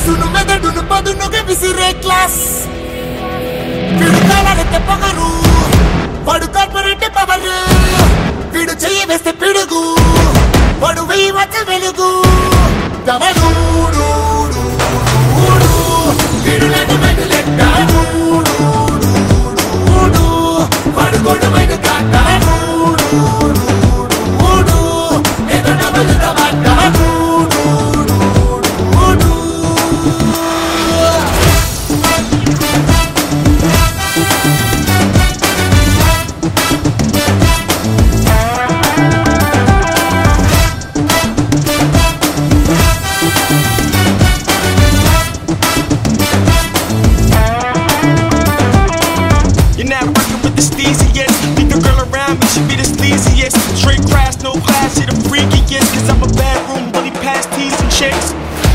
మనసును మెదడును పదునుగా విసిరే క్లాస్ విడుదలకి పొగరు వాడు కార్పొరేట్ పవర్ వీడు చెయ్యి వేస్తే పిడుగు వాడు వెయ్యి వచ్చ వెలుగు తమడు వీడు లేదు మెదలెట్టాడు వాడు గొడవైన కాటాడు ఏదో డబల్ దమాటాడు Should be the sleaziest. Straight crash, no class, shit the freakiest. Cause I'm a bad room, bully past tees and chicks.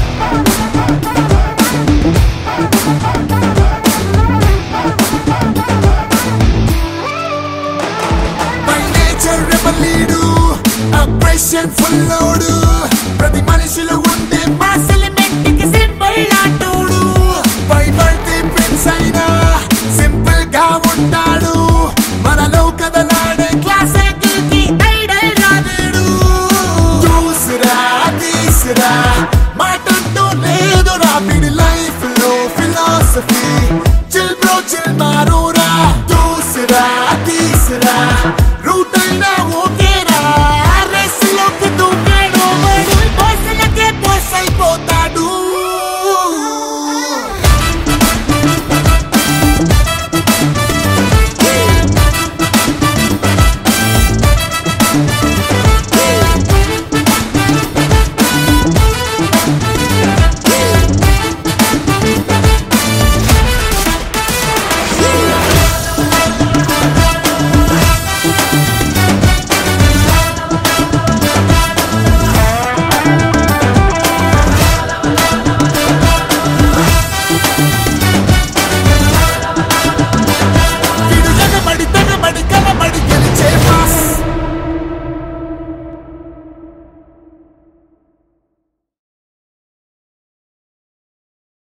My nature rebel leader, aggression full load. ప్రతి మనిషిలో ఉండే మాస్ ఎలిమెంట్ కి symbol లాంటోడు by birth prince అయినా simple గా ఉంటాడు మనలో కదలాడే class కి ఐడల్ రాదుడు చూసురా తీసురా మాటంటూ లేదు రాపిడి లైఫ్ లో ఫిలాసఫీ చిల్ బ్రో చిల్ మారోరా చూసురా తీసురా